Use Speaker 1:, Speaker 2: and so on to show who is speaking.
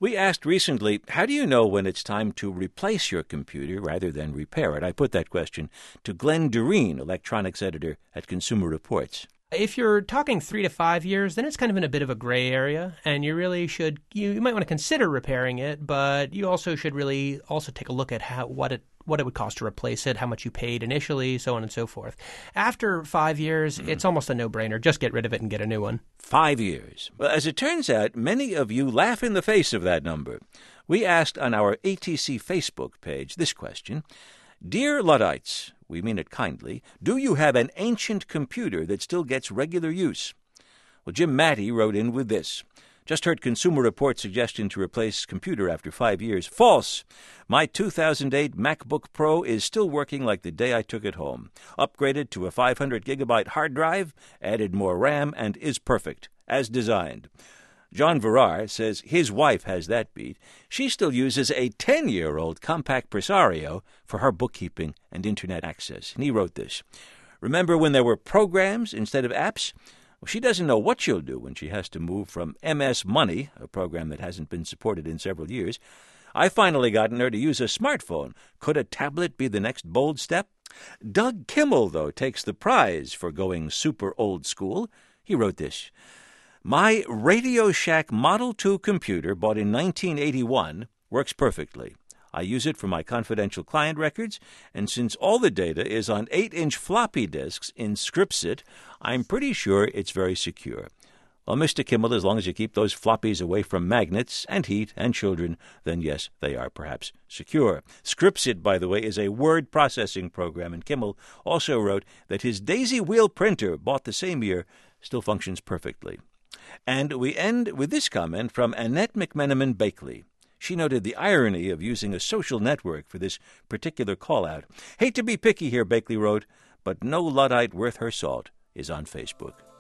Speaker 1: We asked recently, how do you know when it's time to replace your computer rather than repair it? I put that question to Glenn Doreen, electronics editor at Consumer Reports.
Speaker 2: If you're talking 3 to 5 years, then it's kind of in a bit of a gray area, and you really should, you might want to consider repairing it, but you also should really also take a look at what it would cost to replace it, how much you paid initially, so on and so forth. After 5 years, it's almost a no-brainer. Just get rid of it and get a new one.
Speaker 1: 5 years. Well, as it turns out, many of you laugh in the face of that number. We asked on our ATC Facebook page this question: Dear Luddites, we mean it kindly, do you have an ancient computer that still gets regular use? Well, Jim Matty wrote in with this. Just heard Consumer Reports' suggestion to replace computer after 5 years. False! My 2008 MacBook Pro is still working like the day I took it home. Upgraded to a 500-gigabyte hard drive, added more RAM, and is perfect, as designed. John Verrar says his wife has that beat. She still uses a 10-year-old Compaq Presario for her bookkeeping and Internet access. And he wrote this. Remember when there were programs instead of apps? Well, she doesn't know what she'll do when she has to move from MS Money, a program that hasn't been supported in several years. I finally gotten her to use a smartphone. Could a tablet be the next bold step? Doug Kimmel, though, takes the prize for going super old school. He wrote this. My Radio Shack Model 2 computer, bought in 1981, works perfectly. I use it for my confidential client records, and since all the data is on 8-inch floppy disks in Scripsit, I'm pretty sure it's very secure. Well, Mr. Kimmel, as long as you keep those floppies away from magnets and heat and children, then yes, they are perhaps secure. Scripsit, by the way, is a word processing program, and Kimmel also wrote that his Daisy Wheel printer, bought the same year, still functions perfectly. And we end with this comment from Annette McMenamin Bakley. She noted the irony of using a social network for this particular call-out. Hate to be picky here, Bakley wrote, but no Luddite worth her salt is on Facebook.